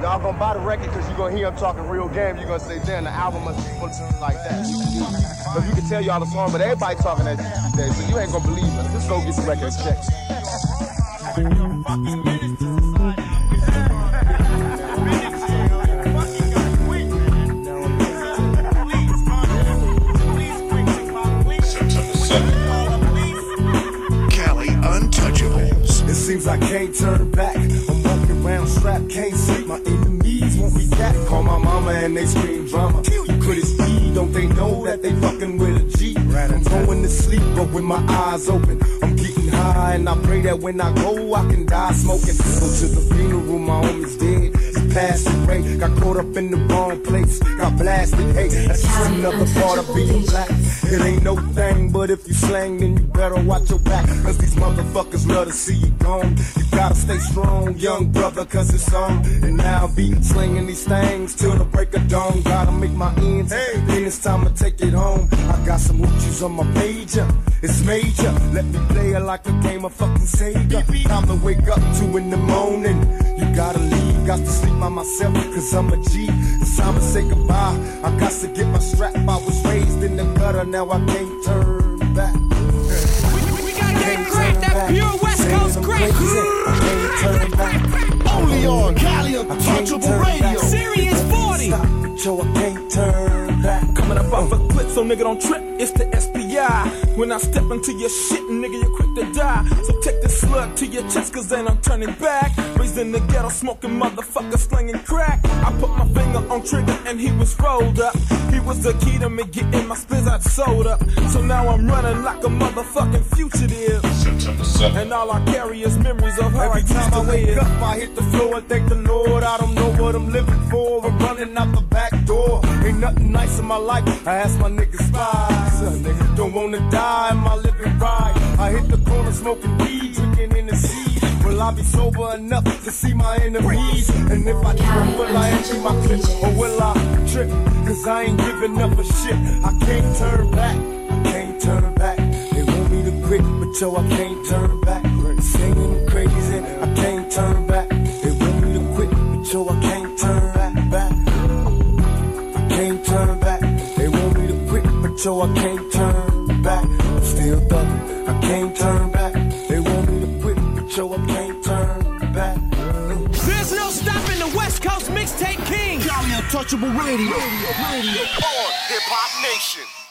Y'all gonna buy the record because you're gonna hear him talking real game. You're gonna say, damn, the album must be like that. Because you can tell y'all the song, but everybody talking that today, so you ain't gonna believe it. Just go get the record checked. Cali Untouchables. It seems I can't turn back. I'm walking around strapped, can't sleep. My enemies won't be back. Call my mama and they scream drama. You couldn't see, don't they know that they fucking with a G? I'm going to sleep, but with my eyes open, I'm getting high, and I pray that when I go, I can die smoking. Go to the funeral, my homie's dead. Passed away, got caught up in the wrong place, got blasted. Hey, that's just another part of being black. It ain't no thing, but if you slang, then you better watch your back, cause these motherfuckers love to see you gone. You gotta stay strong, young brother, cause it's on. And now I'll be slinging these things till the break of dawn. Gotta make my ends, then it's time to take it home. I got some hoochies on my pager, it's major. Let me play it like a game of fucking Sega. Time to wake up 2 in the morning. You gotta leave, got to sleep by myself, cause I'm a G. It's time to say goodbye. I got to get my strap. I was raised in the gutter, now I can't turn back. We gotta get great, that pure West Coast great. I can't turn back. Only on Cali Untouchable Radio. Serious 40. Stop it, yo, I can't turn back. Coming up off a clip, so nigga don't trip, it's the SPI. When I step into your shit, nigga, you're quick to die. So take this slug to your chest, cause ain't I'm turning back. Raised in the ghetto, smoking motherfucker, slinging crack. I put my finger on trigger and he was rolled up. He was the key to me getting my spins out sold up. So now I'm running like a motherfucking fugitive. And all I carry is memories of how I used to live. Up, I hit the floor and thank the Lord. I don't know what I'm living for. I'm running out the back door. Ain't nothing nice in my life. I asked my niggas spies. Nigga don't wanna die. Am I living right? I hit the corner smoking weed, drinking in the sea. Will I be sober enough to see my enemies? And if I trip, will I empty my clip? Or will I trip? Cause I ain't giving up a shit. I can't turn back. I can't turn back. They want me to quit, but yo, I can't turn back. Singing crazy, I can't turn back. They want me to quit, but yo, I can't turn back. I can't turn back. They want me to quit, but yo, I can't turn back. I'm still thugging, I can't turn back. They want me to quit, but yo, I can't turn back. There's no stopping the West Coast mixtape king. Cali Untouchable Radio. On Hip Hop Nation.